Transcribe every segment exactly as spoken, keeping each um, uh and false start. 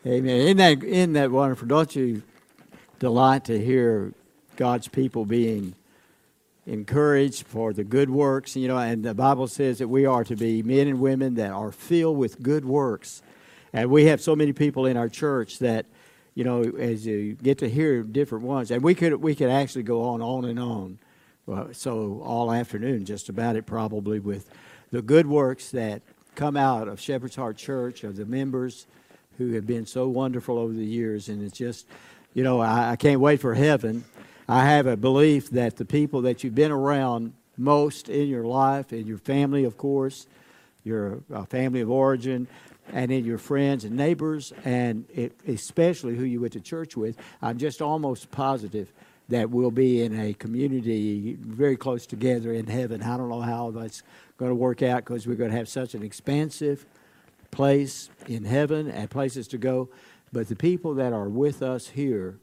Amen. Isn't that, isn't that wonderful? Don't you delight to hear God's people being encouraged for the good works? You know, and the Bible says that we are to be men and women that are filled with good works. And we have so many people in our church that, you know, as you get to hear different ones, and we could we could actually go on, on and on. Well, so all afternoon, just about it, probably, with the good works that come out of Shepherd's Heart Church, of the members who have been so wonderful over the years. And it's just, you know, I, I can't wait for heaven. I have a belief that the people that you've been around most in your life, in your family, of course, your uh, family of origin, and in your friends and neighbors, and it, especially who you went to church with, I'm just almost positive that we'll be in a community very close together in heaven. I don't know how that's going to work out, because we're going to have such an expansive place in heaven and places to go. But the people that are with us here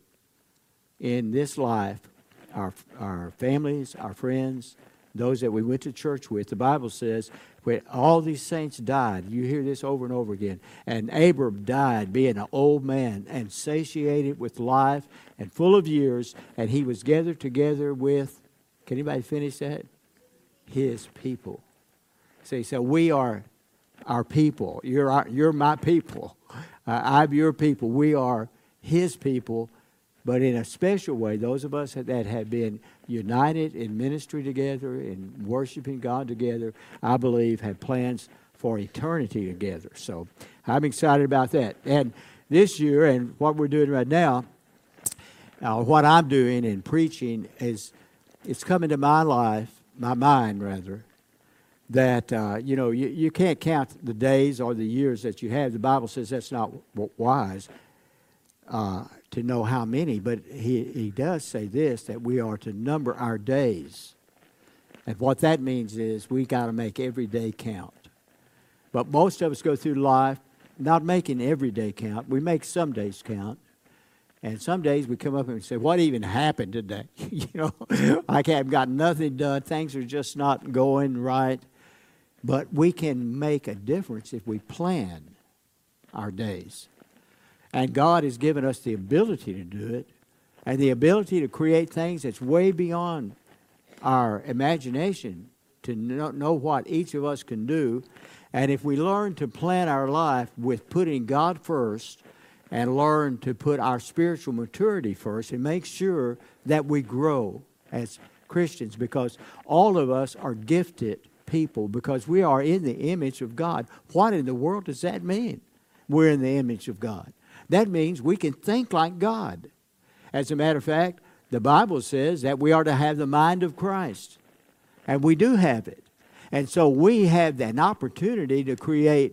in this life, our our families, our friends, those that we went to church with, the Bible says, when all these saints died, you hear this over and over again, and Abram died being an old man and satiated with life and full of years, and he was gathered together with, can anybody finish that? His people. See, so we are our people. You're our, you're my people. Uh, I'm your people. We are his people. But in a special way, those of us that have been united in ministry together, in worshiping God together, I believe have plans for eternity together. So I'm excited about that. And this year, and what we're doing right now, uh, what I'm doing in preaching is, it's coming to my life, my mind rather, that, uh, you know, you, you can't count the days or the years that you have. The Bible says that's not wise. Uh, to know how many, but he, he does say this, that we are to number our days. And what that means is we got to make every day count. But most of us go through life not making every day count. We make some days count. And some days we come up and say, what even happened today? you know, I have got nothing done. Things are just not going right. But we can make a difference if we plan our days. And God has given us the ability to do it, and the ability to create things that's way beyond our imagination, to know, know what each of us can do. And if we learn to plan our life with putting God first, and learn to put our spiritual maturity first, and make sure that we grow as Christians, because all of us are gifted people, because we are in the image of God. What in the world does that mean? We're in the image of God. That means we can think like God. As a matter of fact, the Bible says that we are to have the mind of Christ. And we do have it. And so we have an opportunity to create,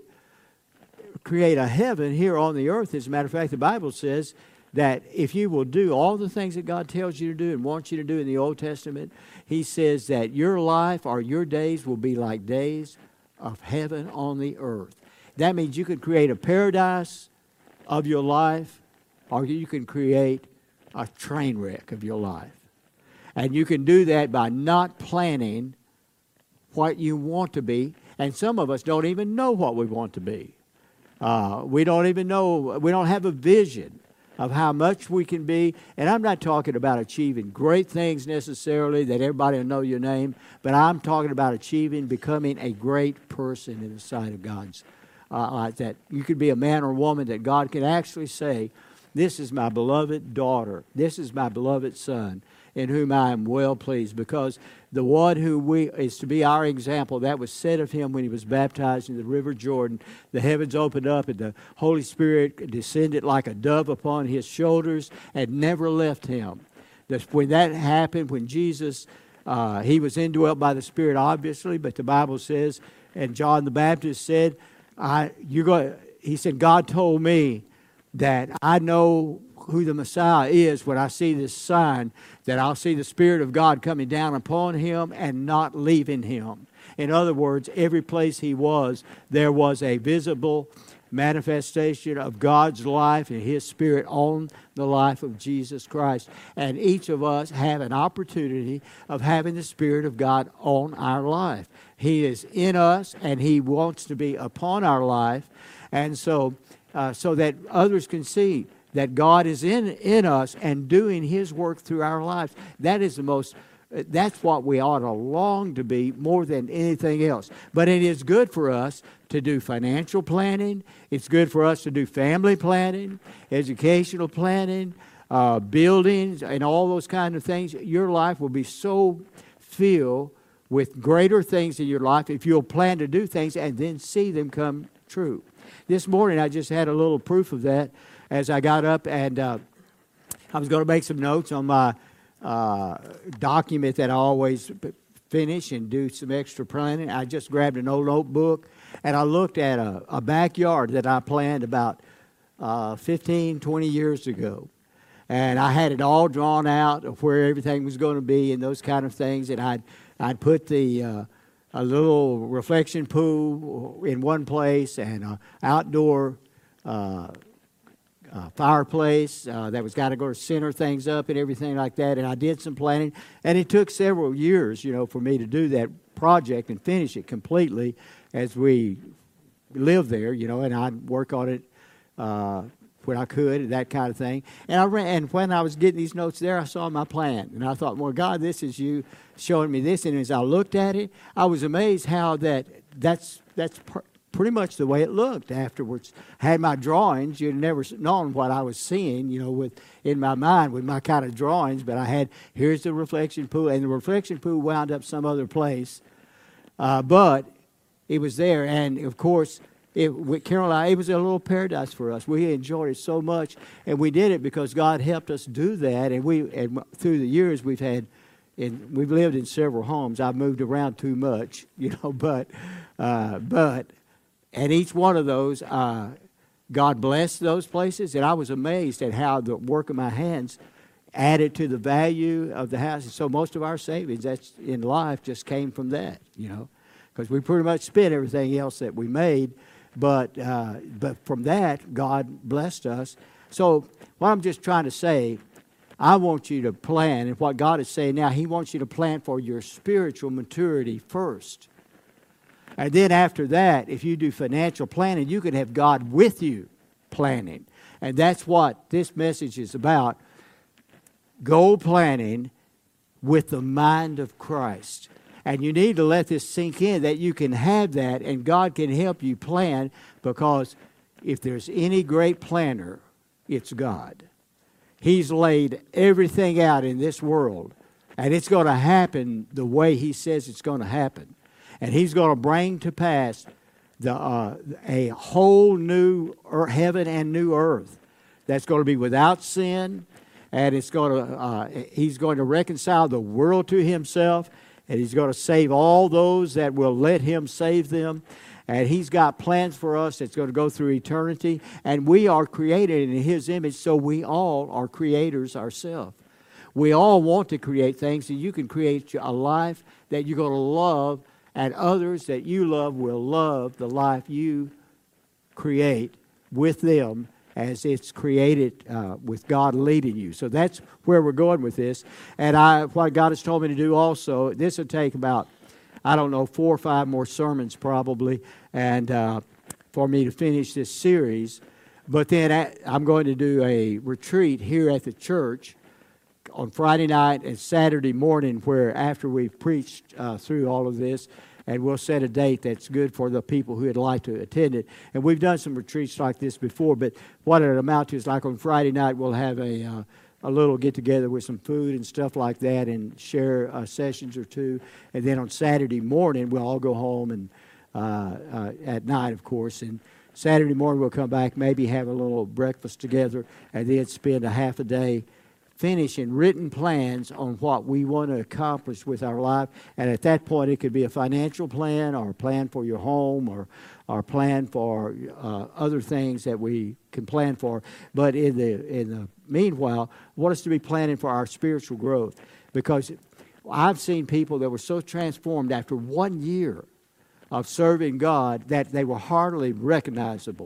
create a heaven here on the earth. As a matter of fact, the Bible says that if you will do all the things that God tells you to do and wants you to do in the Old Testament, He says that your life or your days will be like days of heaven on the earth. That means you could create a paradise of your life, or you can create a train wreck of your life. And you can do that by not planning what you want to be. And some of us don't even know what we want to be. Uh, we don't even know, we don't have a vision of how much we can be. And I'm not talking about achieving great things necessarily that everybody will know your name, but I'm talking about achieving, becoming a great person in the sight of God's Uh, like that. You could be a man or woman that God can actually say, this is my beloved daughter, this is my beloved son, in whom I am well pleased. Because the one who we is to be our example, that was said of him when he was baptized in the river Jordan. The heavens opened up and the Holy Spirit descended like a dove upon his shoulders and never left him. When that happened, when Jesus, uh, he was indwelt by the Spirit, obviously, but the Bible says, and John the Baptist said, I, you go, he said, God told me that I know who the Messiah is when I see this sign, that I'll see the Spirit of God coming down upon him and not leaving him. In other words, every place he was, there was a visible manifestation of God's life and His Spirit on the life of Jesus Christ. And each of us have an opportunity of having the Spirit of God on our life. He is in us and He wants to be upon our life. And so uh, so that others can see that God is in, in us and doing His work through our lives. That is the most, that's what we ought to long to be more than anything else. But it is good for us to do financial planning. It's good for us to do family planning, educational planning, uh, buildings, and all those kind of things. Your life will be so filled with greater things in your life if you'll plan to do things and then see them come true. This morning I just had a little proof of that as I got up, and uh, I was going to make some notes on my uh, document that I always finish and do some extra planning. I just grabbed an old notebook, and I looked at a, a backyard that I planned about uh, fifteen, twenty years ago. And I had it all drawn out of where everything was going to be and those kind of things. And I'd, I'd put the uh, a little reflection pool in one place and an outdoor uh, uh, fireplace uh, that was got to go to center things up and everything like that. And I did some planning. And it took several years, you know, for me to do that project and finish it completely as we lived there, you know, and I'd work on it uh, when I could, that kind of thing. And I ran, and when I was getting these notes there, I saw my plan. And I thought, well, God, this is you showing me this. And as I looked at it, I was amazed how that that's that's pr- pretty much the way it looked afterwards. I had my drawings. You'd never known what I was seeing, you know, with in my mind with my kind of drawings. But I had, here's the reflection pool. And the reflection pool wound up some other place. Uh, but it was there. And, of course, It, with Caroline, it was a little paradise for us. We enjoyed it so much, and we did it because God helped us do that. And we, and through the years, we've had, in, we've lived in several homes. I've moved around too much, you know, but, uh, but, at each one of those, uh, God blessed those places, and I was amazed at how the work of my hands added to the value of the house. And so most of our savings that's in life just came from that, you know, because we pretty much spent everything else that we made. But uh, but from that, God blessed us. So what I'm just trying to say, I want you to plan, and what God is saying now, He wants you to plan for your spiritual maturity first. And then after that, if you do financial planning, you can have God with you planning. And that's what this message is about. Goal planning with the mind of Christ. And you need to let this sink in that you can have that and God can help you plan, because if there's any great planner, it's God. He's laid everything out in this world, and it's going to happen the way He says it's going to happen. And He's going to bring to pass the uh, a whole new earth, heaven and new earth that's going to be without sin, and it's going to uh, He's going to reconcile the world to Himself. And He's going to save all those that will let Him save them. And He's got plans for us that's going to go through eternity. And we are created in His image, so we all are creators ourselves. We all want to create things, and you can create a life that you're going to love, and others that you love will love the life you create with them as it's created uh, with God leading you. So that's where we're going with this. And I, what God has told me to do also, this will take about, I don't know, four or five more sermons probably, and uh, for me to finish this series. But then at, I'm going to do a retreat here at the church on Friday night and Saturday morning, where after we've preached uh, through all of this, and we'll set a date that's good for the people who would like to attend it. And we've done some retreats like this before, but what it amounts to is like on Friday night we'll have a uh, a little get-together with some food and stuff like that and share uh, sessions or two. And then on Saturday morning we'll all go home and uh, uh, at night, of course. And Saturday morning we'll come back, maybe have a little breakfast together, and then spend a half a day finishing written plans on what we want to accomplish with our life. And at that point, it could be a financial plan or a plan for your home or or plan for uh, other things that we can plan for. But in the in the meanwhile, I want us to be planning for our spiritual growth, because I've seen people that were so transformed after one year of serving God that they were hardly recognizable.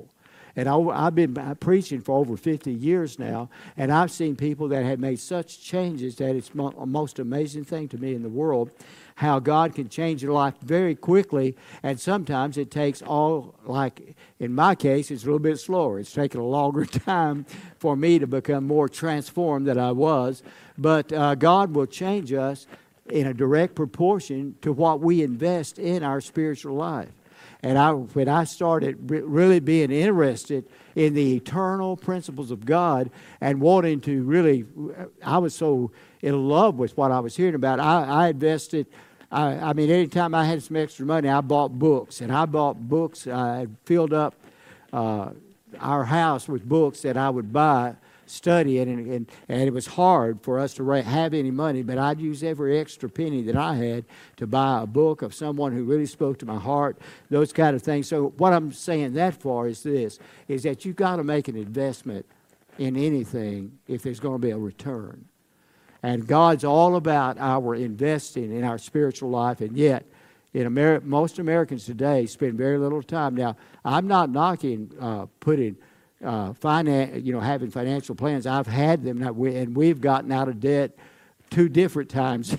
And I, I've been preaching for over fifty years now, and I've seen people that have made such changes that it's mo- the most amazing thing to me in the world, how God can change your life very quickly, and sometimes it takes all, like in my case, it's a little bit slower. It's taken a longer time for me to become more transformed than I was, but uh, God will change us in a direct proportion to what we invest in our spiritual life. And I, when I started re- really being interested in the eternal principles of God and wanting to really, I was so in love with what I was hearing about. I, I invested, I, I mean, anytime I had some extra money, I bought books. And I bought books, I filled up uh, our house with books that I would buy, study, and, and, and it was hard for us to have any money, but I'd use every extra penny that I had to buy a book of someone who really spoke to my heart, those kind of things. So what I'm saying that for is this, is that you've got to make an investment in anything if there's going to be a return. And God's all about our investing in our spiritual life, and yet in Ameri- most Americans today spend very little time. Now, I'm not knocking uh, putting Uh, finance, you know, having financial plans. I've had them, and we've gotten out of debt two different times,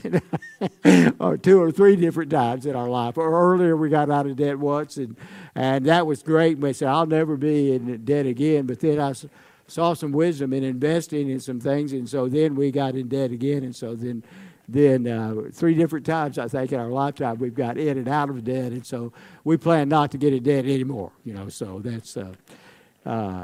or two or three different times in our life. Or earlier, we got out of debt once, and and that was great. We said, "I'll never be in debt again." But then I saw some wisdom in investing in some things, and so then we got in debt again, and so then. Then uh, three different times, I think, in our lifetime, we've got in and out of debt, and so we plan not to get in debt anymore. You know, so that's. Uh, Uh,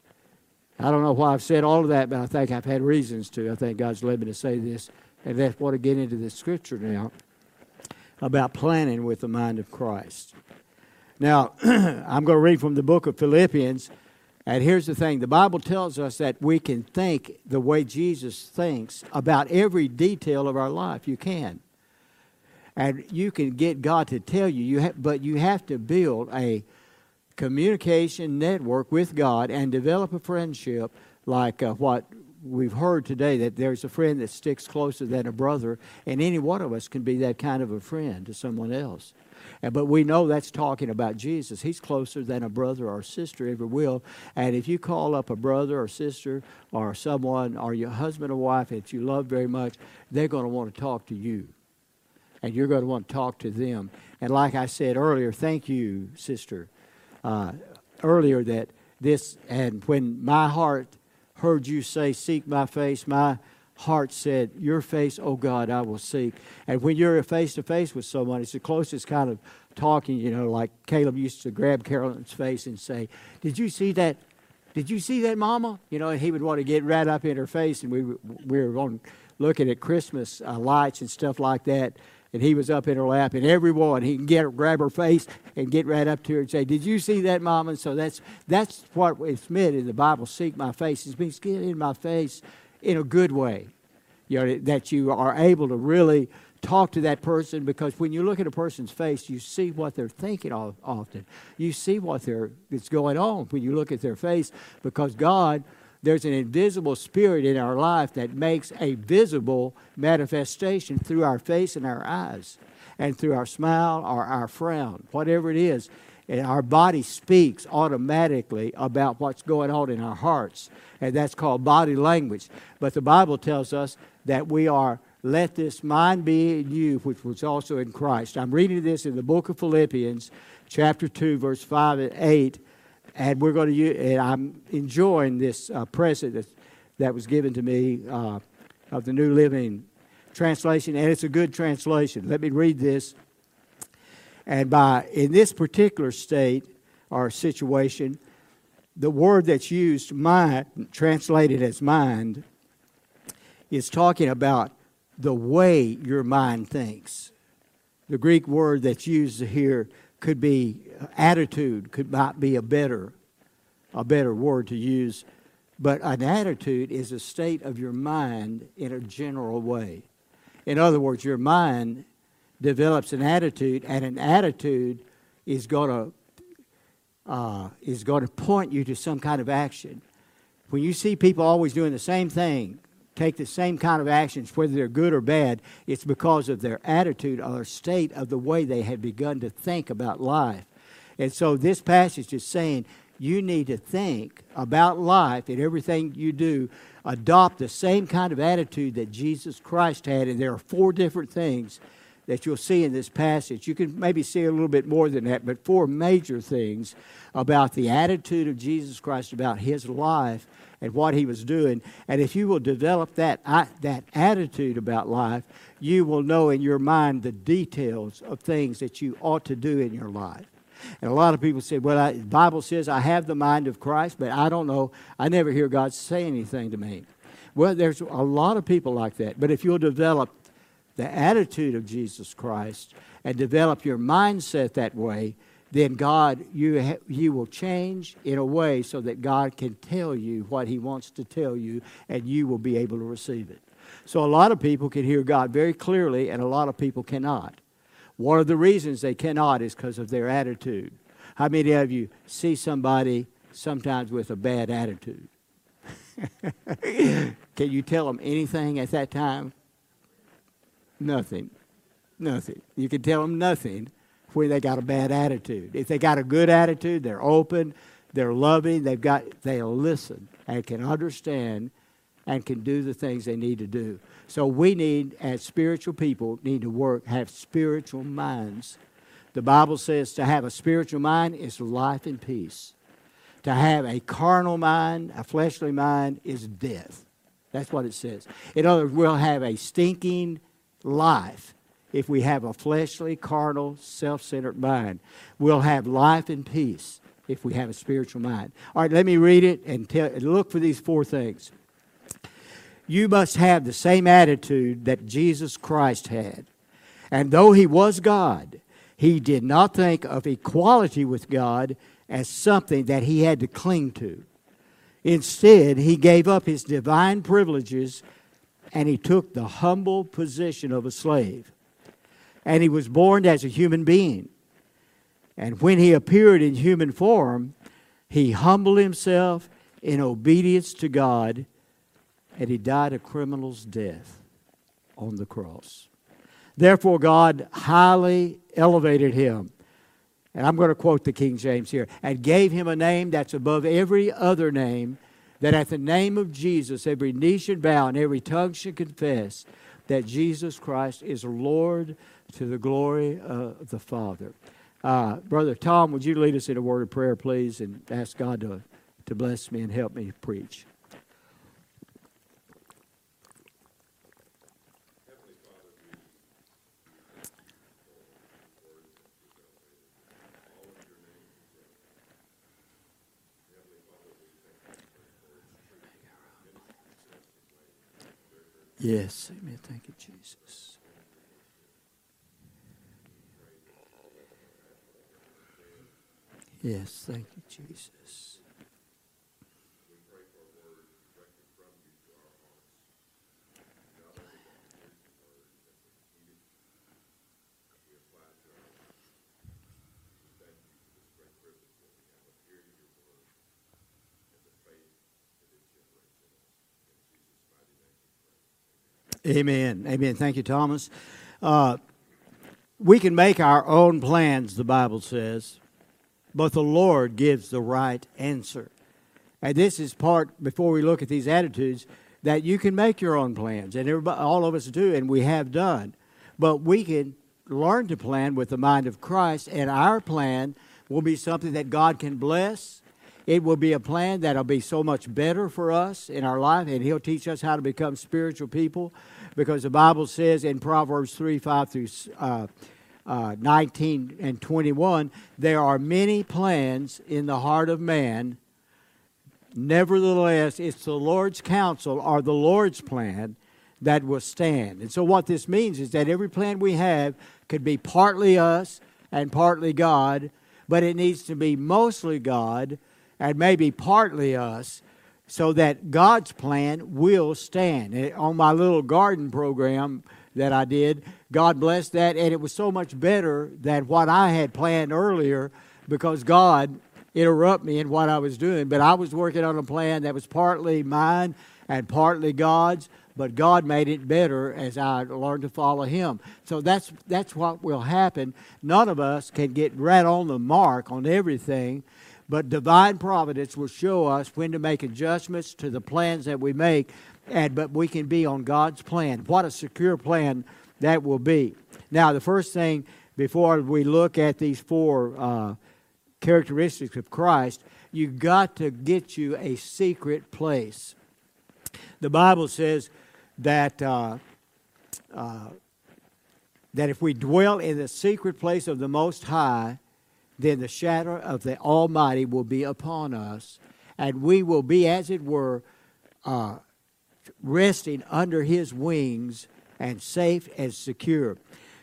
I don't know why I've said all of that, but I think I've had reasons to. I think God's led me to say this, and that's what to get into this scripture now about planning with the mind of Christ. Now, I'm going to read from the book of Philippians, and here's the thing. The Bible tells us that we can think the way Jesus thinks about every detail of our life. You can. And you can get God to tell you, you ha- but you have to build a communication network with God and develop a friendship like uh, what we've heard today, that there's a friend that sticks closer than a brother, and any one of us can be that kind of a friend to someone else. And, but we know that's talking about Jesus. He's closer than a brother or sister ever will. And if you call up a brother or sister or someone or your husband or wife that you love very much, they're going to want to talk to you. And you're going to want to talk to them. And like I said earlier, thank you, sister. Uh, earlier that this, and when my heart heard you say, seek my face, my heart said, your face, oh God, I will seek. And when you're face-to-face with someone, it's the closest kind of talking, you know, like Caleb used to grab Carolyn's face and say, did you see that? Did you see that, Mama? You know, and he would want to get right up in her face, and we, we were on looking at Christmas uh, lights and stuff like that. And he was up in her lap, and everyone, he can get her, grab her face and get right up to her and say, did you see that, Mama? And so that's that's what it's meant in the Bible, seek my face. It means get in my face in a good way. You know, that you are able to really talk to that person, because when you look at a person's face, you see what they're thinking often. You see what they're, that's going on when you look at their face, because God, there's an invisible spirit in our life that makes a visible manifestation through our face and our eyes, and through our smile or our frown, whatever it is. And our body speaks automatically about what's going on in our hearts, and that's called body language. But the Bible tells us that we are, let this mind be in you, which was also in Christ. I'm reading this in the book of Philippians, chapter two, verse five and eight. And we're going to use, and I'm enjoying this uh, present that, that was given to me uh, of the New Living Translation, and it's a good translation. Let me read this. And by in this particular state or situation, the word that's used, mind, translated as mind, is talking about the way your mind thinks. The Greek word that's used here could be attitude, could not be a better, a better word to use. But an attitude is a state of your mind in a general way. In other words, your mind develops an attitude, and an attitude is going to uh, is going to point you to some kind of action. When you see people always doing the same thing, take the same kind of actions, whether they're good or bad, it's because of their attitude or state of the way they have begun to think about life. And so this passage is saying you need to think about life and everything you do. Adopt the same kind of attitude that Jesus Christ had. And there are four different things that you'll see in this passage. You can maybe see a little bit more than that, but four major things about the attitude of Jesus Christ, about his life and what he was doing. And if you will develop that, that attitude about life, you will know in your mind the details of things that you ought to do in your life. And a lot of people say, well, I, the Bible says I have the mind of Christ, but I don't know. I never hear God say anything to me. Well, there's a lot of people like that. But if you'll develop the attitude of Jesus Christ and develop your mindset that way, then God, you ha- you will change in a way so that God can tell you what he wants to tell you, and you will be able to receive it. So a lot of people can hear God very clearly, and a lot of people cannot. One of the reasons they cannot is because of their attitude. How many of you see somebody sometimes with a bad attitude? Can you tell them anything at that time? Nothing. Nothing. You can tell them nothing when they got a bad attitude. If they got a good attitude, they're open, they're loving, they've got, they'll listen and can understand and can do the things they need to do. So we need, as spiritual people, need to work, have spiritual minds. The Bible says to have a spiritual mind is life and peace. To have a carnal mind, a fleshly mind, is death. That's what it says. In other words, we'll have a stinking life if we have a fleshly, carnal, self-centered mind. We'll have life and peace if we have a spiritual mind. All right, let me read it and tell, look for these four things. You must have the same attitude that Jesus Christ had. And though he was God, he did not think of equality with God as something that he had to cling to. Instead, he gave up his divine privileges and he took the humble position of a slave. And he was born as a human being. And when he appeared in human form, he humbled himself in obedience to God, and he died a criminal's death on the cross. Therefore, God highly elevated him. And I'm going to quote the King James here. And gave him a name that's above every other name, that at the name of Jesus every knee should bow and every tongue should confess that Jesus Christ is Lord, to the glory of the Father. Uh, Brother Tom, would you lead us in a word of prayer, please, and ask God to, to bless me and help me preach. Yes, amen. Thank you, Jesus. Yes, thank you, Jesus. Amen. Amen. Thank you, Thomas. Uh, we can make our own plans, the Bible says, but the Lord gives the right answer. And this is part, before we look at these attitudes, that you can make your own plans. And everybody, all of us do, and we have done. But we can learn to plan with the mind of Christ, and our plan will be something that God can bless. It will be a plan that will be so much better for us in our life, and He'll teach us how to become spiritual people, because the Bible says in Proverbs three, five through uh, uh, nineteen and twenty-one, there are many plans in the heart of man. Nevertheless, it's the Lord's counsel or the Lord's plan that will stand. And so what this means is that every plan we have could be partly us and partly God, but it needs to be mostly God and maybe partly us, so that God's plan will stand. And on my little garden program that I did, God blessed that, and it was so much better than what I had planned earlier, because God interrupted me in what I was doing. But I was working on a plan that was partly mine and partly God's, but God made it better as I learned to follow Him. So that's that's what will happen. None of us can get right on the mark on everything, But divine providence will show us when to make adjustments to the plans that we make, and but we can be on God's plan. What a secure plan that will be. Now, the first thing, before we look at these four uh, characteristics of Christ, you've got to get you a secret place. The Bible says that uh, uh, that if we dwell in the secret place of the Most High, then the shadow of the Almighty will be upon us, and we will be, as it were, uh, resting under His wings and safe and secure.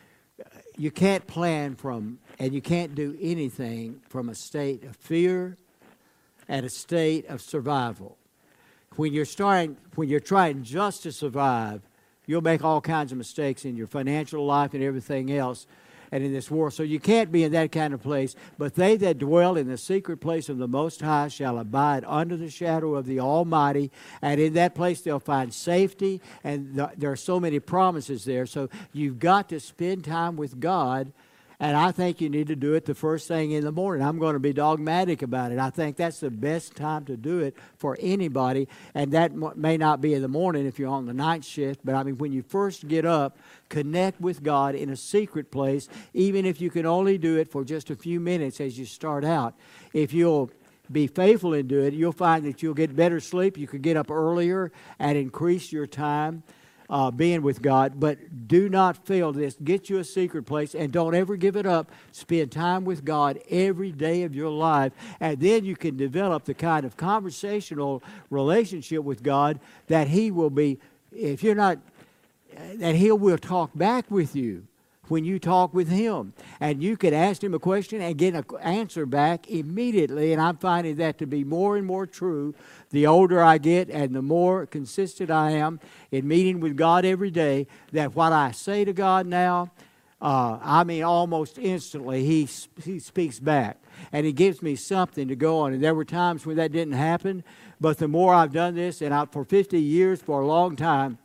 You can't plan from, and you can't do anything from a state of fear and a state of survival. When you're starting, when you're trying just to survive, you'll make all kinds of mistakes in your financial life and everything else, and in this world. So you can't be in that kind of place. But they that dwell in the secret place of the Most High shall abide under the shadow of the Almighty. And in that place they'll find safety. And th- there are so many promises there. So you've got to spend time with God. And I think you need to do it the first thing in the morning. I'm going to be dogmatic about it. I think that's the best time to do it for anybody. And that m- may not be in the morning if you're on the night shift. But I mean, when you first get up, connect with God in a secret place, even if you can only do it for just a few minutes as you start out. If you'll be faithful in doing it, you'll find that you'll get better sleep. You can get up earlier and increase your time Uh, being with God. But do not fail this. Get you a secret place and don't ever give it up. Spend time with God every day of your life, and then you can develop the kind of conversational relationship with God that He will be, if you're not, that He will talk back with you when you talk with Him. And you can ask Him a question and get an answer back immediately. And I'm finding that to be more and more true the older I get and the more consistent I am in meeting with God every day, that what I say to God now, uh, I mean almost instantly He, he speaks back. And He gives me something to go on. And there were times when that didn't happen. But the more I've done this, and I, for fifty years, for a long time,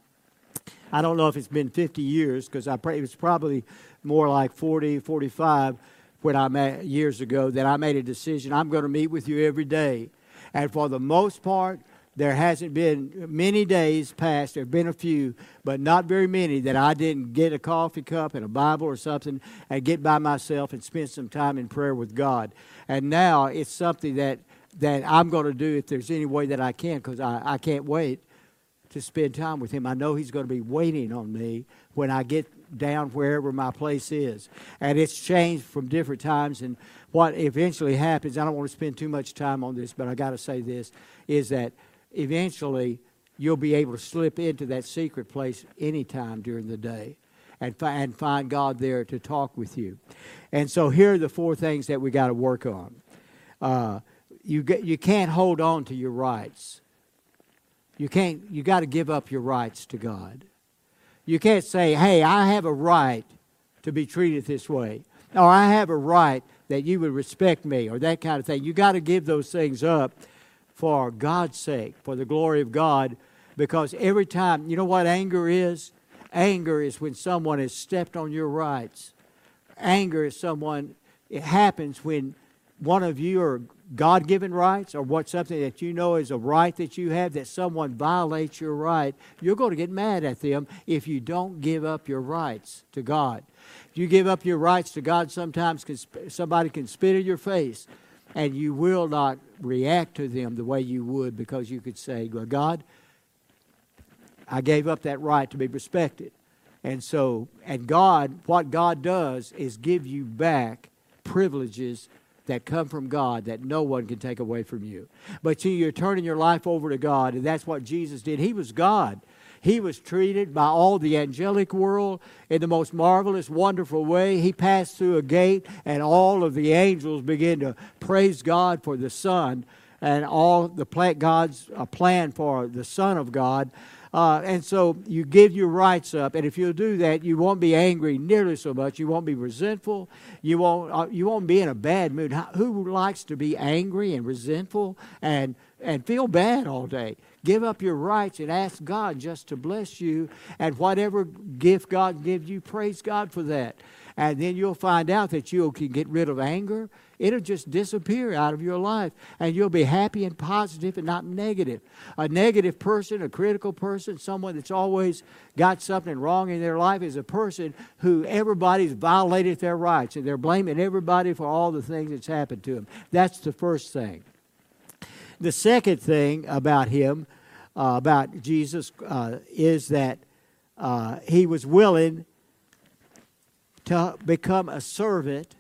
I don't know if it's been fifty years, because I pray it was probably more like forty, forty-five when I met, years ago, that I made a decision. I'm going to meet with you every day. And for the most part, there hasn't been many days past. There have been a few, but not very many, that I didn't get a coffee cup and a Bible or something and get by myself and spend some time in prayer with God. And now it's something that, that I'm going to do if there's any way that I can, because I, I can't wait to spend time with Him. I know He's going to be waiting on me when I get down wherever my place is. And it's changed from different times. And what eventually happens, I don't want to spend too much time on this, but I got to say this, is that eventually you'll be able to slip into that secret place anytime during the day and, fi- and find God there to talk with you. And so here are the four things that we got to work on. Uh, you get, you can't hold on to your rights. You can't. You got to give up your rights to God. You can't say, "Hey, I have a right to be treated this way," or "I have a right that you would respect me," or that kind of thing. You got to give those things up for God's sake, for the glory of God, because every time, you know what anger is? Anger is when someone has stepped on your rights. Anger is someone. It happens when one of you are God-given rights, or what something that you know is a right that you have, that someone violates your right, you're going to get mad at them if you don't give up your rights to God. If you give up your rights to God, sometimes can, somebody can spit in your face, and you will not react to them the way you would, because you could say, well, God, I gave up that right to be respected. And so, and God, what God does is give you back privileges that come from God that no one can take away from you. But see, you're turning your life over to God, and that's what Jesus did. He was God. He was treated by all the angelic world in the most marvelous, wonderful way. He passed through a gate, and all of the angels began to praise God for the Son, and all the plan, God's uh, plan for the Son of God. Uh, and so you give your rights up, and if you'll do that, you won't be angry nearly so much. You won't be resentful. You won't. Uh, you won't be in a bad mood. How, who likes to be angry and resentful and and feel bad all day? Give up your rights and ask God just to bless you, and whatever gift God gives you, praise God for that. And then you'll find out that you can get rid of anger. It'll just disappear out of your life. And you'll be happy and positive and not negative. A negative person, a critical person, someone that's always got something wrong in their life is a person who everybody's violated their rights. And they're blaming everybody for all the things that's happened to them. That's the first thing. The second thing about him, uh, about Jesus, uh, is that uh, he was willing to become a servant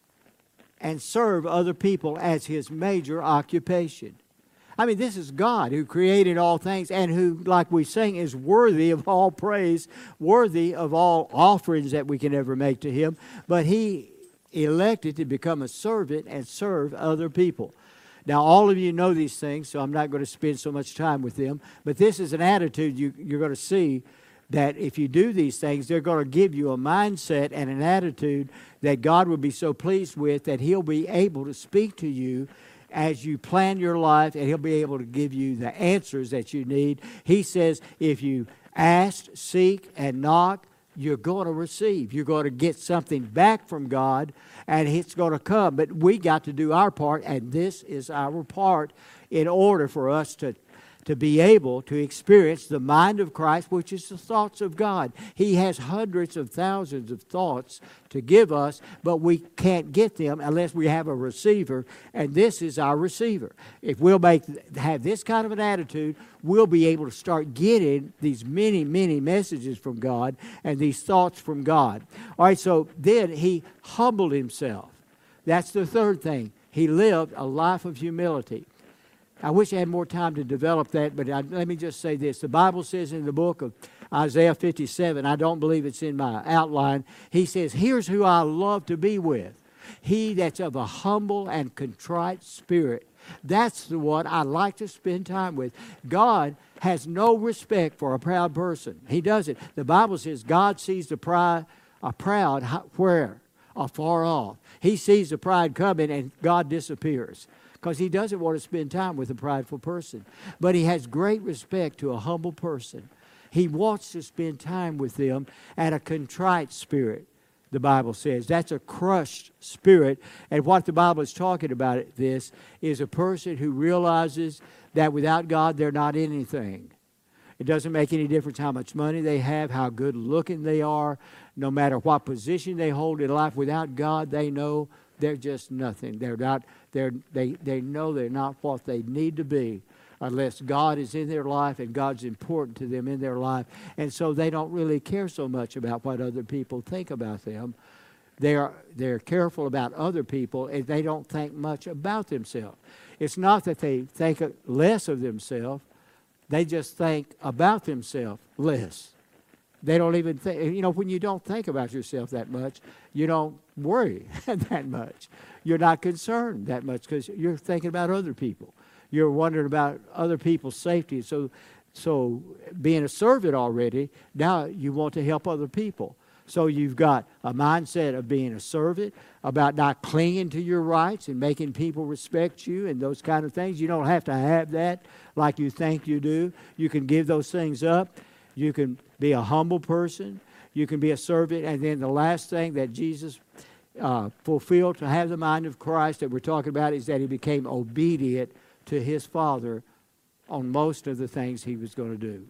and serve other people as his major occupation. I mean, this is God who created all things and who, like we sing, is worthy of all praise, worthy of all offerings that we can ever make to him. But he elected to become a servant and serve other people. Now, all of you know these things, so I'm not going to spend so much time with them. But this is an attitude you, you're going to see that if you do these things, they're going to give you a mindset and an attitude that God will be so pleased with that he'll be able to speak to you as you plan your life, and he'll be able to give you the answers that you need. He says if you ask, seek, and knock, you're going to receive. You're going to get something back from God, and it's going to come. But we got to do our part, and this is our part in order for us to to be able to experience the mind of Christ, which is the thoughts of God. He has hundreds of thousands of thoughts to give us, but we can't get them unless we have a receiver, and this is our receiver. If we'll make have this kind of an attitude, we'll be able to start getting these many, many messages from God and these thoughts from God. All right, so then he humbled himself. That's the third thing. He lived a life of humility. I wish I had more time to develop that, but I, let me just say this. The Bible says in the book of Isaiah fifty-seven, I don't believe it's in my outline, he says, here's who I love to be with. He that's of a humble and contrite spirit. That's the one I like to spend time with. God has no respect for a proud person. He doesn't. The Bible says God sees the pride, a proud where? Afar off. He sees the pride coming and God disappears, because he doesn't want to spend time with a prideful person. But he has great respect to a humble person. He wants to spend time with them and a contrite spirit, the Bible says. That's a crushed spirit. And what the Bible is talking about this is a person who realizes that without God they're not anything. It doesn't make any difference how much money they have, how good looking they are, no matter what position they hold in life. Without God, they know they're just nothing. They're not, they're, they, they know they're not what they need to be unless God is in their life and God's important to them in their life. And so they don't really care so much about what other people think about them. They're, they're careful about other people, and they don't think much about themselves. It's not that they think less of themselves. They just think about themselves less. They don't even think, you know, when you don't think about yourself that much, you don't worry that much. You're not concerned that much because you're thinking about other people. You're wondering about other people's safety. So, so being a servant already, now you want to help other people. So you've got a mindset of being a servant, about not clinging to your rights and making people respect you and those kind of things. You don't have to have that like you think you do. You can give those things up. You can be a humble person. You can be a servant. And then the last thing that Jesus uh, fulfilled to have the mind of Christ that we're talking about is that he became obedient to his Father on most of the things he was going to do.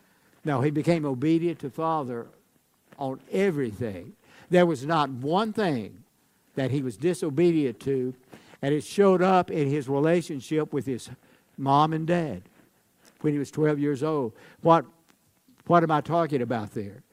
No, he became obedient to Father on everything. There was not one thing that he was disobedient to, and it showed up in his relationship with his mom and dad when he was twelve years old. What, what am I talking about there?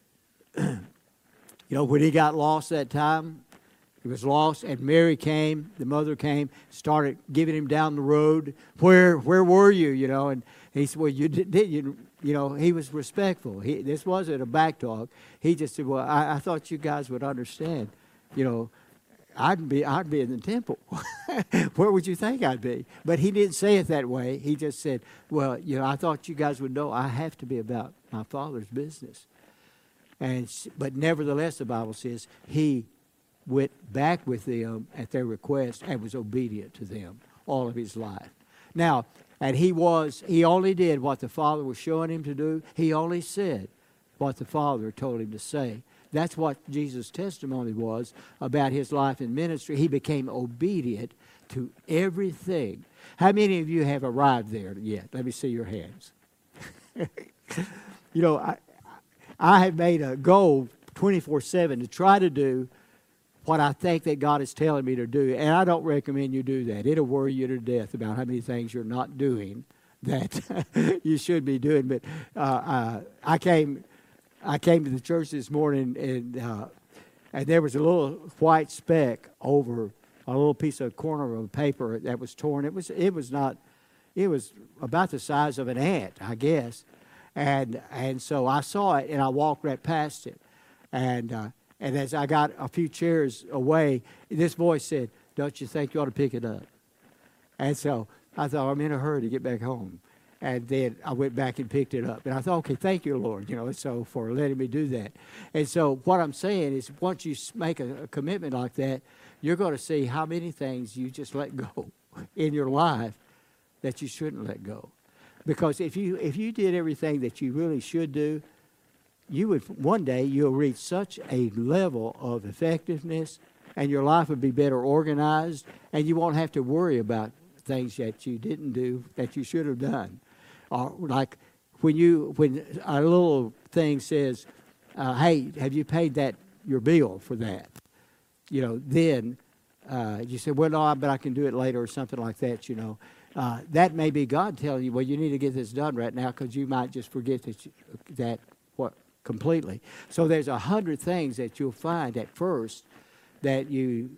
You know, when he got lost that time, he was lost, and Mary came, the mother came, started giving him down the road. Where where were you, you know? And he said, well, you did, did you, you know, he was respectful. He, this wasn't a back talk. He just said, well, I, I thought you guys would understand, you know, I'd be I'd be in the temple. Where would you think I'd be? But he didn't say it that way. He just said, well, you know, I thought you guys would know I have to be about my Father's business. And but nevertheless, the Bible says he went back with them at their request and was obedient to them all of his life. Now, and he was, he only did what the Father was showing him to do. He only said what the Father told him to say. That's what Jesus' testimony was about his life and ministry. He became obedient to everything. How many of you have arrived there yet? Let me see your hands. You know, I, I have made a goal twenty-four seven to try to do what I think that God is telling me to do. And I don't recommend you do that. It'll worry you to death about how many things you're not doing that you should be doing. But uh, uh, I came I came to the church this morning, and uh, and there was a little white speck over a little piece of corner of paper that was torn. It was it was not it was about the size of an ant, I guess. And and so I saw it, and I walked right past it. And uh, and as I got a few chairs away, this voice said, "Don't you think you ought to pick it up?" And so I thought, I'm in a hurry to get back home. And then I went back and picked it up. And I thought, okay, thank you, Lord, you know, so for letting me do that. And so what I'm saying is, once you make a, a commitment like that, you're going to see how many things you just let go in your life that you shouldn't let go. Because if you if you did everything that you really should do, you would one day you'll reach such a level of effectiveness, and your life would be better organized, and you won't have to worry about things that you didn't do that you should have done. Or like when you when a little thing says, uh, "Hey, have you paid that your bill for that?" You know, then uh, you say, "Well, no, but I can do it later," or something like that. You know, uh, that may be God telling you, "Well, you need to get this done right now," because you might just forget that you, that what completely. So there's a hundred things that you'll find at first that you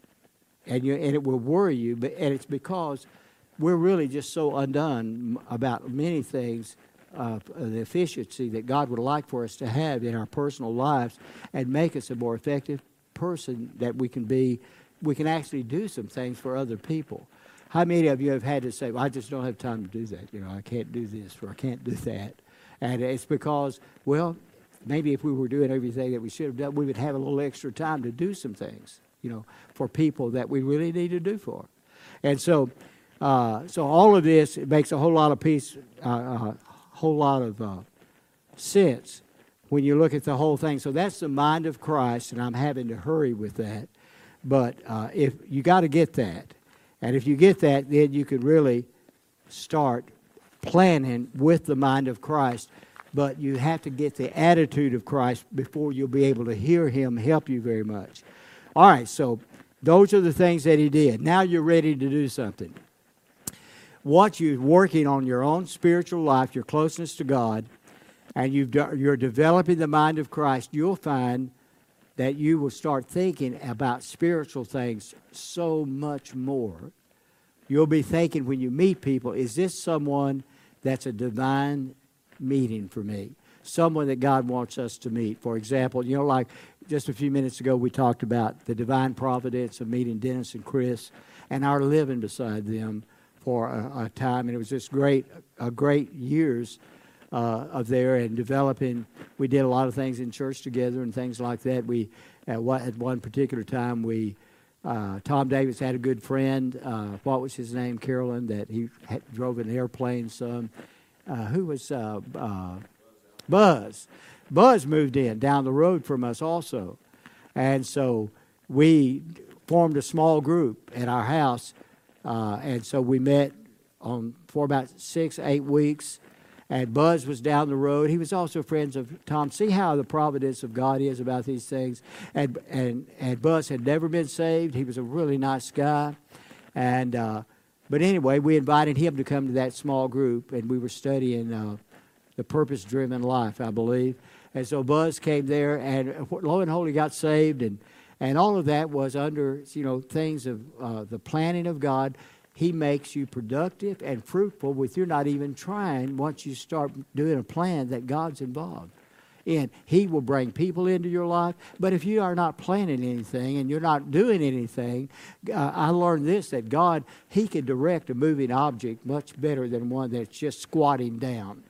and you and it will worry you, but and it's because we're really just so undone about many things, uh, the efficiency that God would like for us to have in our personal lives and make us a more effective person that we can be. We can actually do some things for other people. How many of you have had to say, well, I just don't have time to do that. You know, I can't do this or I can't do that. And it's because, well, maybe if we were doing everything that we should have done, we would have a little extra time to do some things, you know, for people that we really need to do for. And so, uh, so all of this, it makes a whole lot of peace, a uh, uh, whole lot of uh, sense when you look at the whole thing. So that's the mind of Christ, and I'm having to hurry with that. But uh, if you got to get that, and if you get that, then you could really start planning with the mind of Christ. But you have to get the attitude of Christ before you'll be able to hear Him help you very much. All right, so those are the things that He did. Now you're ready to do something. Once you're working on your own spiritual life, your closeness to God, and you've, you're developing the mind of Christ, you'll find that you will start thinking about spiritual things so much more. You'll be thinking when you meet people, is this someone that's a divine meeting for me? Someone that God wants us to meet. For example, you know, like just a few minutes ago we talked about the divine providence of meeting Dennis and Chris and our living beside them for a, a time. And it was just great, a great years Uh, of there and developing. We did a lot of things in church together and things like that. We at, what, at one particular time we uh, Tom Davis had a good friend. Uh, what was his name? Carolyn. That he had, drove an airplane some. Uh, who was uh, uh, Buzz? Buzz moved in down the road from us also, and so we formed a small group at our house, uh, and so we met on for about six, eight weeks. And Buzz was down the road. He was also friends of Tom. See how the providence of God is about these things. And and and Buzz had never been saved. He was a really nice guy. And uh, but anyway, we invited him to come to that small group, and we were studying uh, the purpose-driven life, I believe. And so Buzz came there, and lo and behold, he got saved, and and all of that was under you know things of uh, the planning of God. He makes you productive and fruitful with you not even trying once you start doing a plan that God's involved in. He will bring people into your life. But if you are not planning anything and you're not doing anything, uh, I learned this, that God, He can direct a moving object much better than one that's just squatting down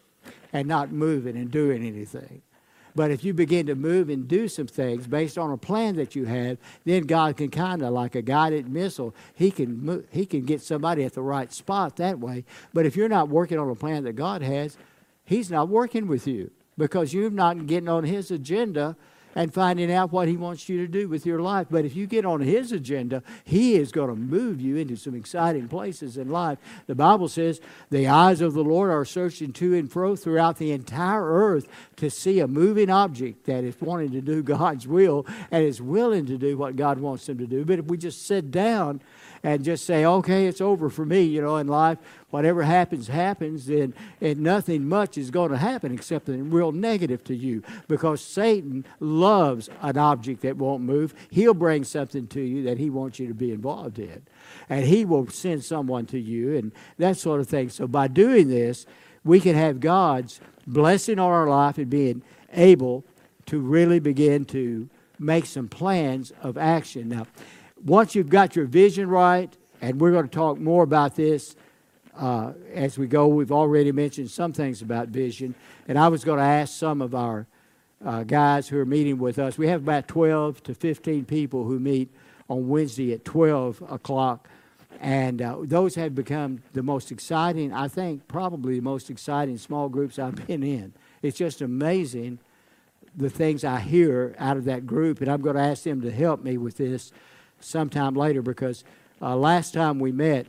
and not moving and doing anything. But if you begin to move and do some things based on a plan that you have, then God can kind of, like a guided missile, He can move, He can get somebody at the right spot that way. But if you're not working on a plan that God has, He's not working with you because you're not getting on His agenda and finding out what He wants you to do with your life. But if you get on His agenda, He is going to move you into some exciting places in life. The Bible says the eyes of the Lord are searching to and fro throughout the entire earth to see a moving object that is wanting to do God's will and is willing to do what God wants them to do. But if we just sit down and just say, okay, it's over for me, you know, in life, whatever happens, happens, then and nothing much is going to happen except something real negative to you, because Satan loves an object that won't move. He'll bring something to you that he wants you to be involved in, and he will send someone to you and that sort of thing. So by doing this, we can have God's blessing on our life and being able to really begin to make some plans of action. Now, once you've got your vision right, and we're going to talk more about this uh, as we go. We've already mentioned some things about vision, and I was going to ask some of our uh, guys who are meeting with us. We have about twelve to fifteen people who meet on Wednesday at twelve o'clock, and uh, those have become the most exciting, I think, probably the most exciting small groups I've been in. It's just amazing the things I hear out of that group, and I'm going to ask them to help me with this sometime later, because uh, last time we met,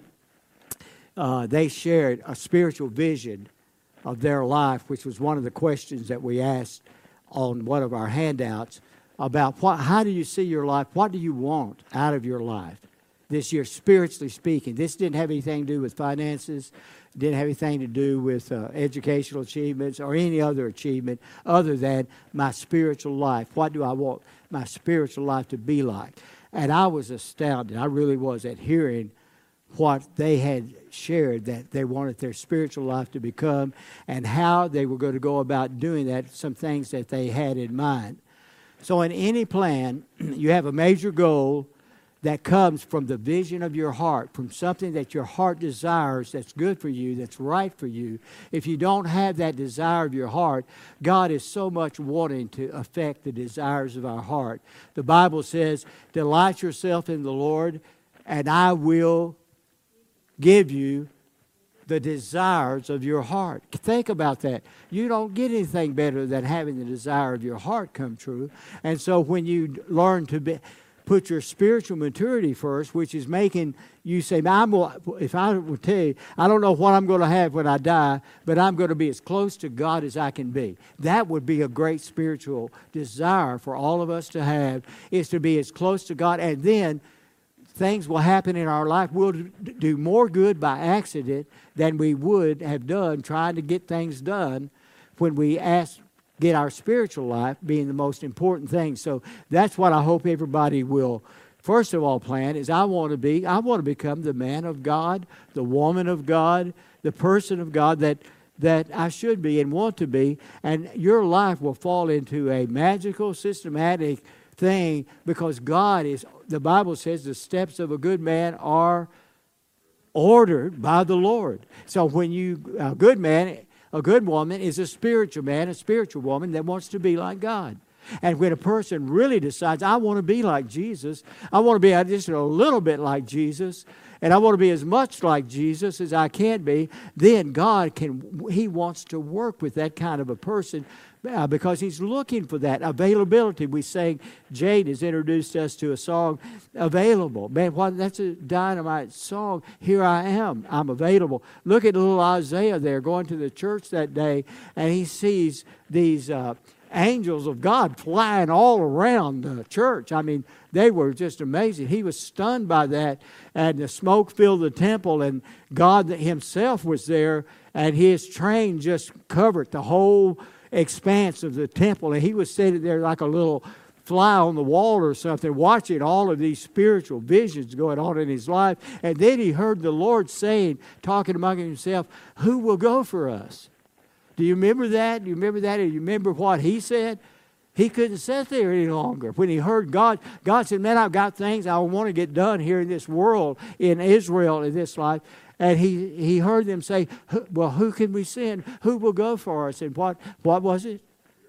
uh, they shared a spiritual vision of their life, which was one of the questions that we asked on one of our handouts about what, how do you see your life? What do you want out of your life this year, spiritually speaking? This didn't have anything to do with finances, didn't have anything to do with uh, educational achievements or any other achievement other than my spiritual life. What do I want my spiritual life to be like? And I was astounded. I really was at hearing what they had shared that they wanted their spiritual life to become and how they were going to go about doing that, some things that they had in mind. So in any plan, you have a major goal that comes from the vision of your heart, from something that your heart desires that's good for you, that's right for you. If you don't have that desire of your heart, God is so much wanting to affect the desires of our heart. The Bible says, delight yourself in the Lord, and I will give you the desires of your heart. Think about that. You don't get anything better than having the desire of your heart come true. And so when you learn to be... put your spiritual maturity first, which is making you say, I'm, if I would tell you, I don't know what I'm going to have when I die, but I'm going to be as close to God as I can be. That would be a great spiritual desire for all of us to have, is to be as close to God. And then things will happen in our life. We'll do more good by accident than we would have done trying to get things done when we ask get our spiritual life being the most important thing. So that's what I hope everybody will, first of all, plan is I want to be, I want to become the man of God, the woman of God, the person of God that that I should be and want to be. And your life will fall into a magical, systematic thing because God is, the Bible says the steps of a good man are ordered by the Lord. So when you, a good man, a good woman is a spiritual man, a spiritual woman that wants to be like God. And when a person really decides, I want to be like Jesus, I want to be just a little bit like Jesus, and I want to be as much like Jesus as I can be, then God can, He wants to work with that kind of a person uh, because He's looking for that availability. We sang, Jade has introduced us to a song, Available. Man, what, that's a dynamite song. Here I am. I'm available. Look at little Isaiah there going to the church that day, and he sees these uh, angels of God flying all around the church. I mean, they were just amazing. He was stunned by that, and the smoke filled the temple, and God Himself was there, and His train just covered the whole expanse of the temple, and He was sitting there like a little fly on the wall or something, watching all of these spiritual visions going on in His life. And then He heard the Lord saying, talking among Himself, who will go for us? Do you remember that? Do you remember that? Do you remember what He said? He couldn't sit there any longer. When He heard God, God said, man, I've got things I want to get done here in this world, in Israel, in this life. And he, he heard them say, well, who can we send? Who will go for us? And what, what was it?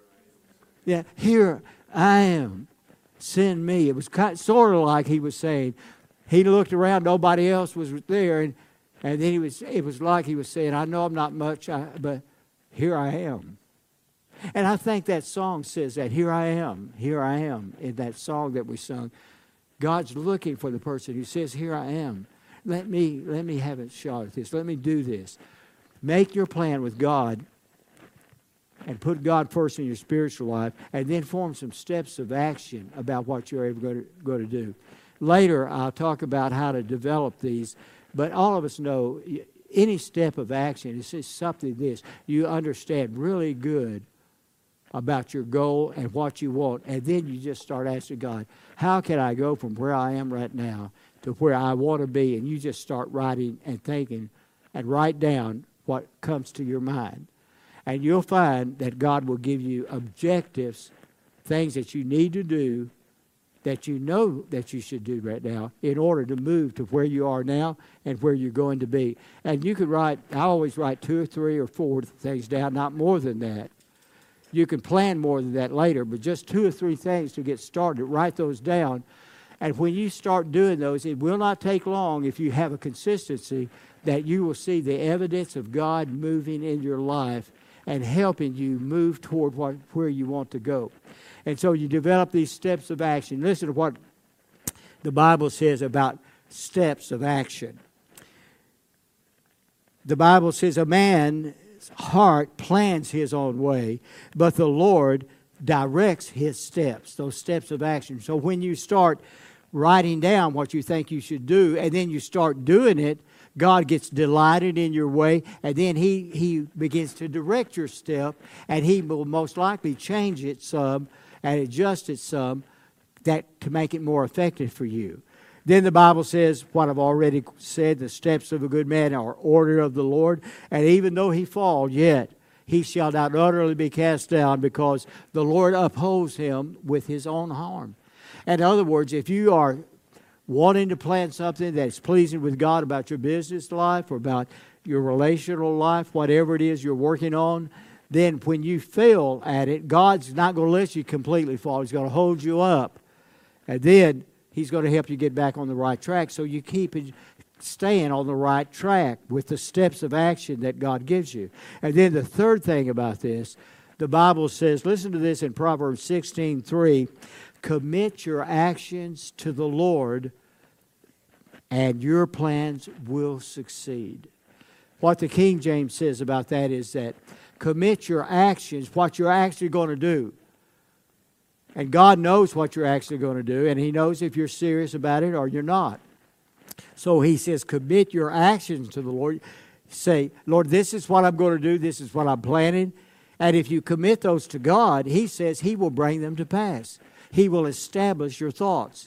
Yeah, here I am. Send me. It was kind, sort of like He was saying, He looked around, nobody else was there. And, and then he was, it was like He was saying, I know I'm not much, I, but here I am. And I think that song says that, here I am, here I am, in that song that we sung. God's looking for the person who says, here I am. Let me, let me have a shot at this. Let me do this. Make your plan with God and put God first in your spiritual life, and then form some steps of action about what you're able to, going to do. Later, I'll talk about how to develop these, but all of us know any step of action is just something this. You understand really good about your goal and what you want, and then you just start asking God, how can I go from where I am right now to where I want to be? And you just start writing and thinking and write down what comes to your mind. And you'll find that God will give you objectives, things that you need to do, that you know that you should do right now in order to move to where you are now and where you're going to be. And you could write, I always write two or three or four things down, not more than that. You can plan more than that later, but just two or three things to get started. Write those down. And when you start doing those, it will not take long if you have a consistency that you will see the evidence of God moving in your life and helping you move toward what, where you want to go. And so you develop these steps of action. Listen to what the Bible says about steps of action. The Bible says a man's heart plans his own way, but the Lord directs his steps, those steps of action. So when you start writing down what you think you should do, and then you start doing it, God gets delighted in your way, and then he, he begins to direct your step, and He will most likely change it some and adjust it some that to make it more effective for you. Then the Bible says, what I've already said, the steps of a good man are ordered of the Lord, and even though he fall, yet he shall not utterly be cast down, because the Lord upholds him with His own arm. In other words, if you are wanting to plan something that's pleasing with God about your business life or about your relational life, whatever it is you're working on, then when you fail at it, God's not going to let you completely fall. He's going to hold you up. And then He's going to help you get back on the right track, so you keep it, staying on the right track with the steps of action that God gives you. And then the third thing about this, the Bible says, listen to this in Proverbs sixteen three, commit your actions to the Lord, and your plans will succeed. What the King James says about that is that commit your actions, what you're actually going to do. And God knows what you're actually going to do, and He knows if you're serious about it or you're not. So He says, commit your actions to the Lord. Say, Lord, this is what I'm going to do. This is what I'm planning. And if you commit those to God, He says He will bring them to pass. He will establish your thoughts.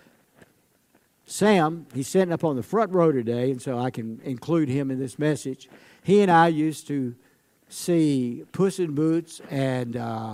Sam, he's sitting up on the front row today, and so I can include him in this message. He and I used to see Puss in Boots, and uh,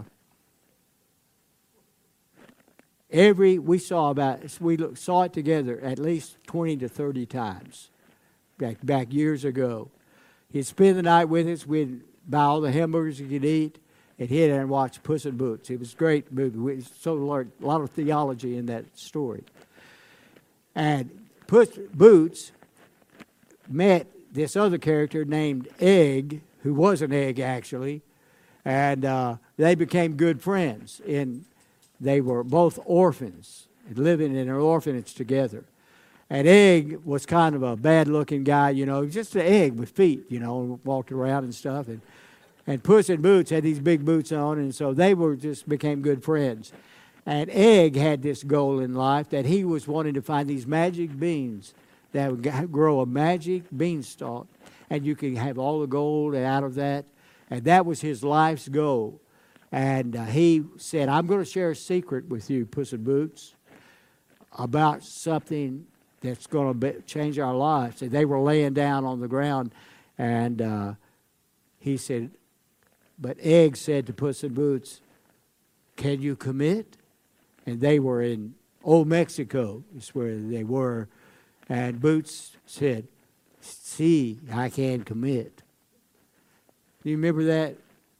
every we saw about we saw it together at least twenty to thirty times back back years ago. He'd spend the night with us. We'd buy all the hamburgers he could eat, and he'd and watch Puss in Boots. It was a great movie. We so learned a lot of theology in that story. And Puss Boots met this other character named Egg, who was an egg actually, and uh, they became good friends. And they were both orphans, living in an orphanage together. And Egg was kind of a bad-looking guy, you know, just an egg with feet, you know, walked around and stuff. And and Puss in Boots had these big boots on, and so they were just became good friends. And Egg had this goal in life that he was wanting to find these magic beans that would grow a magic beanstalk, and you could have all the gold out of that. And that was his life's goal. And uh, he said, I'm going to share a secret with you, Puss in Boots, about something that's going to change our lives. And they were laying down on the ground, and uh, he said, but Egg said to Puss in Boots, can you commit? And they were in Old Mexico, is where they were. And Boots said, see, I can commit. Do you remember that?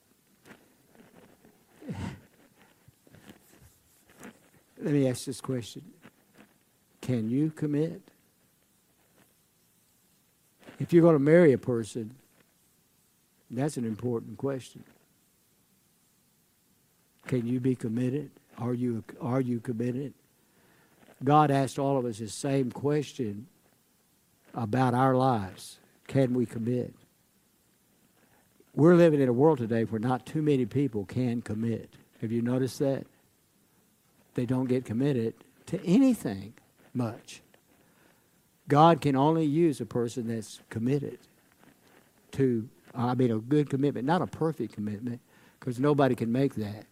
Let me ask this question. Can you commit? If you're going to marry a person, that's an important question. Can you be committed? Are you, are you committed? God asked all of us the same question about our lives. Can we commit? We're living in a world today where not too many people can commit. Have you noticed that? They don't get committed to anything much. God can only use a person that's committed to, I mean, a good commitment, not a perfect commitment, because nobody can make that.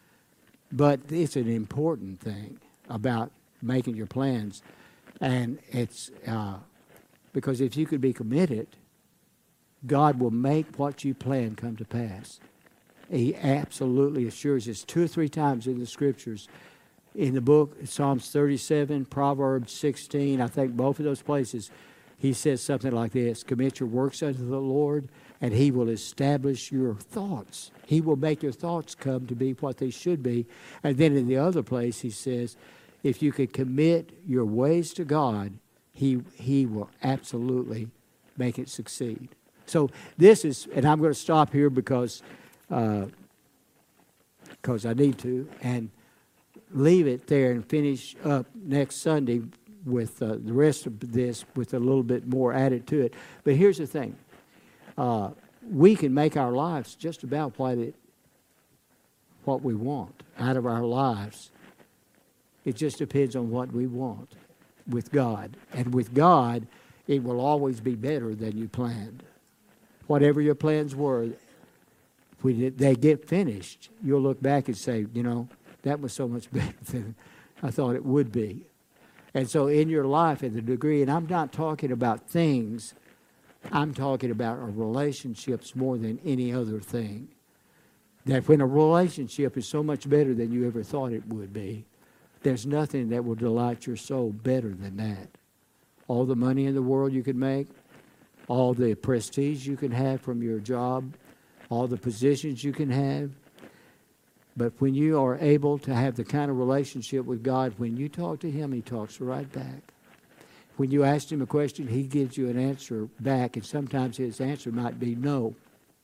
But it's an important thing about making your plans. And it's uh, because if you could be committed, God will make what you plan come to pass. He absolutely assures us two or three times in the Scriptures. In the book, Psalms thirty-seven, Proverbs sixteen, I think both of those places, he says something like this: commit your works unto the Lord, and he will establish your thoughts. He will make your thoughts come to be what they should be. And then in the other place, he says, if you could commit your ways to God, he, he will absolutely make it succeed. So this is, and I'm going to stop here because uh, because I need to, and leave it there and finish up next Sunday with uh, the rest of this with a little bit more added to it. But here's the thing. Uh, we can make our lives just about what, it, what we want out of our lives. It just depends on what we want with God. And with God, it will always be better than you planned. Whatever your plans were, when they get finished, you'll look back and say, you know, that was so much better than I thought it would be. And so in your life, at the degree, and I'm not talking about things, I'm talking about our relationships more than any other thing. That when a relationship is so much better than you ever thought it would be, there's nothing that will delight your soul better than that. All the money in the world you can make, all the prestige you can have from your job, all the positions you can have. But when you are able to have the kind of relationship with God, when you talk to Him, He talks right back. When you ask Him a question, He gives you an answer back, and sometimes His answer might be no.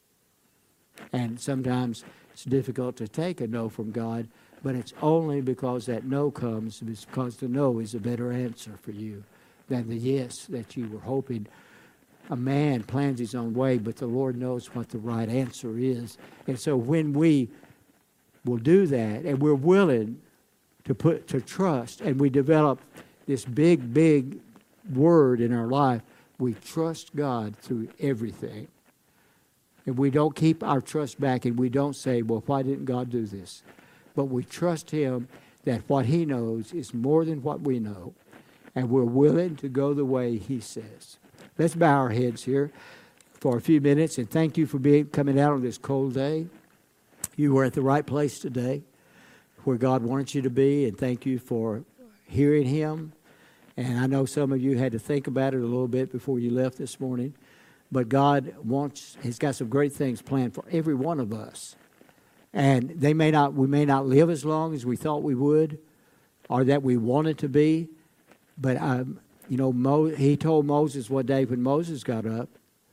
And sometimes it's difficult to take a no from God, but it's only because that no comes, because the no is a better answer for you than the yes that you were hoping. A man plans his own way, but the Lord knows what the right answer is. And so when we will do that, and we're willing to put to trust, and we develop this big, big word in our life, we trust God through everything. And we don't keep our trust back, and we don't say, well, why didn't God do this? But we trust Him that what He knows is more than what we know, and we're willing to go the way He says. Let's bow our heads here for a few minutes, and thank you for being coming out on this cold day. You were at the right place today where God wanted you to be, and thank you for hearing Him. And I know some of you had to think about it a little bit before you left this morning, but God wants, He's got some great things planned for every one of us. And they may not, we may not live as long as we thought we would or that we wanted to be, but um, you know, Mo, He told Moses one day when Moses got up,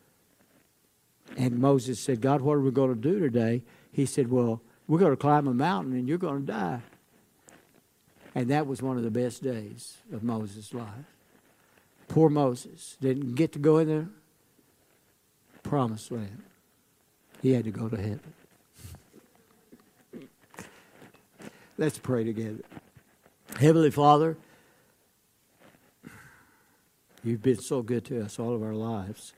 and Moses said, God, what are we going to do today? He said, well, we're going to climb a mountain and you're going to die. And that was one of the best days of Moses' life. Poor Moses didn't get to go in the promised land. He had to go to heaven. Let's pray together. Heavenly Father, You've been so good to us all of our lives.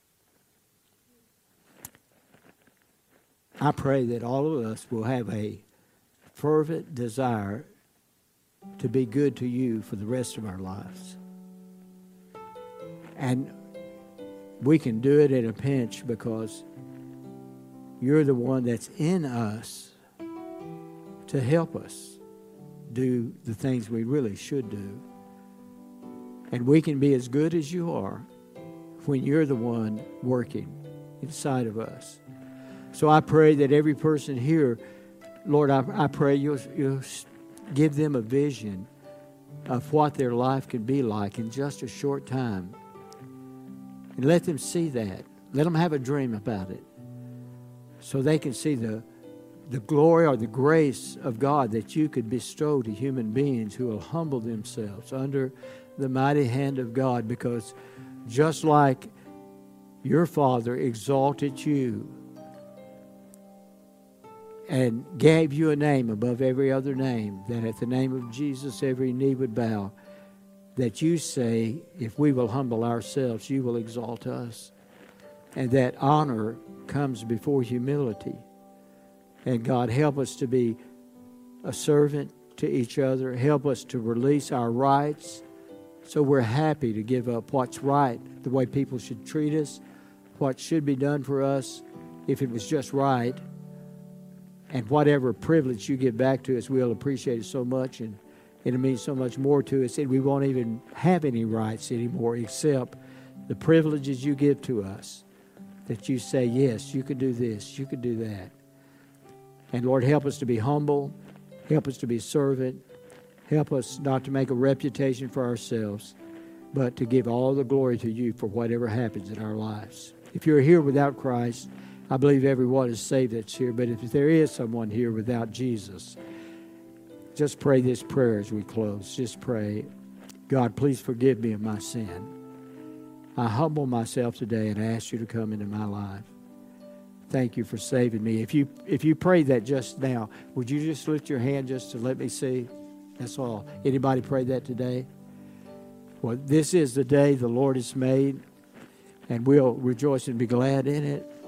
I pray that all of us will have a fervent desire to be good to You for the rest of our lives. And we can do it in a pinch because You're the one that's in us to help us do the things we really should do. And we can be as good as You are when You're the one working inside of us. So I pray that every person here, Lord, I, I pray you'll, you'll give them a vision of what their life could be like in just a short time. And let them see that. Let them have a dream about it so they can see the the glory or the grace of God that you could bestow to human beings who will humble themselves under the mighty hand of God, because just like your Father exalted you and gave you a name above every other name, that at the name of Jesus every knee would bow, that you say, if we will humble ourselves, you will exalt us. And that honor comes before humility. And God, help us to be a servant to each other. Help us to release our rights so we're happy to give up what's right, the way people should treat us, what should be done for us if it was just right. And whatever privilege you give back to us, we'll appreciate it so much, and it'll mean so much more to us, and we won't even have any rights anymore except the privileges you give to us, that you say, yes, you can do this, you can do that. And Lord, help us to be humble, help us to be servant, help us not to make a reputation for ourselves, but to give all the glory to you for whatever happens in our lives. If you're here without Christ, I believe everyone is saved that's here, but if there is someone here without Jesus, just pray this prayer as we close. Just pray, God, please forgive me of my sin. I humble myself today and ask you to come into my life. Thank you for saving me. If you if you prayed that just now, would you just lift your hand just to let me see? That's all. Anybody pray that today? Well, this is the day the Lord has made, and we'll rejoice and be glad in it.